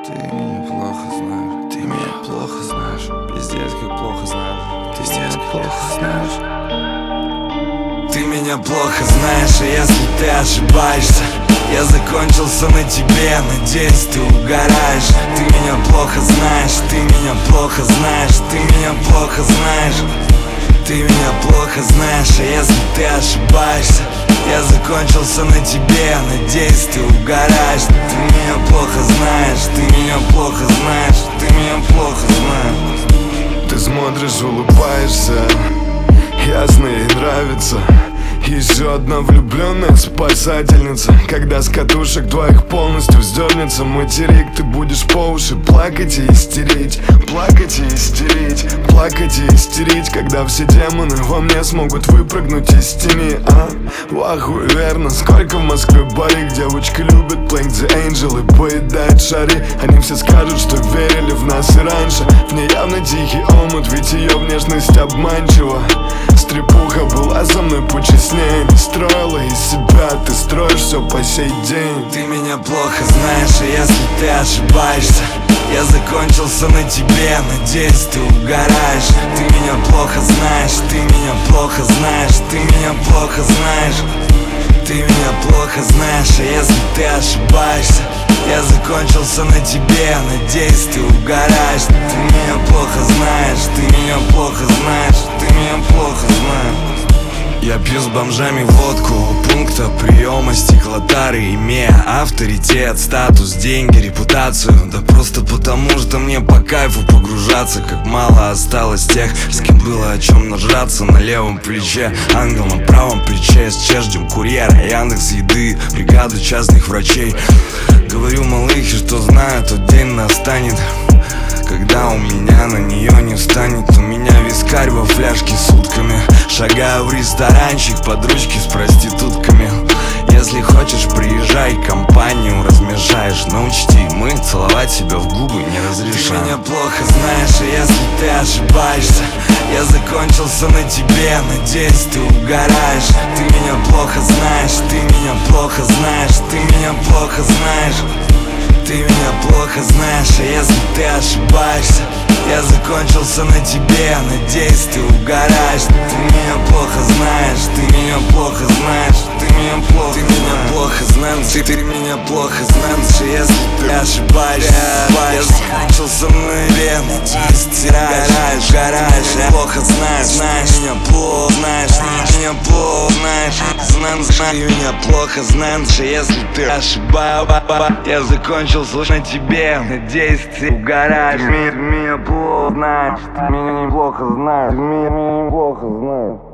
Ты меня плохо знаешь, ты меня плохо знаешь. Пиздец, как плохо знаешь, пиздец, как плохо знаешь. Ты меня плохо знаешь, и если ты ошибаешься, я закончился на тебе, надеюсь, ты угораешь. Ты меня плохо знаешь, ты меня плохо знаешь, ты меня плохо знаешь. Ты меня плохо знаешь, и если ты ошибаешься, я закончился на тебе, надеюсь, ты угораешь. Ты меня плохо знаешь, ты меня плохо знаешь, ты меня плохо знаешь. Ты смотришь, улыбаешься, ясно, ей нравится. Еще одна влюбленная спасательница. Когда с катушек твоих полностью вздернется материк, ты будешь по уши плакать и истерить. Плакать и истерить, плакать и истерить. Когда все демоны во мне смогут выпрыгнуть из тени. Вахуй, верно, сколько в Москве барик. Девочка любит Playing the Angel и поедает шари. Они все скажут, что верили в нас и раньше. В ней явно тихий омут, ведь ее внешность обманчива. Стрепуха была со мной почестнее, не строила из себя, ты строишь все по сей день. Ты меня плохо знаешь, и если ты ошибаешься, я закончился на тебе, надеюсь, ты угораешь. Ты меня плохо знаешь, ты меня плохо знаешь, ты меня плохо знаешь. Ты меня плохо знаешь, и если ты ошибаешься, я закончился на тебе, надеюсь, ты угораешь. Ты меня плохо знаешь, ты меня плохо знаешь, ты меня плохо знаешь. Я пью с бомжами водку у пункта приема стеклотары, имея авторитет, статус, деньги, репутацию. Да просто потому, что мне по кайфу погружаться. Как мало осталось тех, с кем было о чем нажраться. На левом плече ангел, на правом плече СЧ, ждем курьера, Яндекс еды, бригаду частных врачей. Говорю малыхе, что знаю, тот день настанет, когда у меня на нее не встанет. У меня вискарь во фляжке сутками. Шагаю в ресторанчик под ручки с проститутками. Если хочешь, приезжай, компанию размешаешь. Но учти, мы целовать себя в губы не разрешаем. Ты меня плохо знаешь, и если ты ошибаешься, я закончился на тебе, надеюсь, ты угораешь. Ты меня плохо знаешь, ты меня плохо знаешь, ты меня плохо знаешь. Ты меня плохо знаешь, и если ты ошибаешься, я закончился на тебе, надеюсь, ты угораешь. Ты меня плохо знаешь, ты меня плохо знаешь, ты меня плохо знаешь, ты меня плохо знаешь, и если ты ошибаешься, я закончился на тебе, надеюсь, ты угораешь. Я плохо знаешь, меня плохо знаешь, меня плохо знаешь, ты меня плохо знаешь, и если ты ошибаешься, я закончился на тебе, надеюсь, ты угораешь. Ты меня плохо знаешь, ты меня неплохо знаешь, ты меня неплохо знаешь.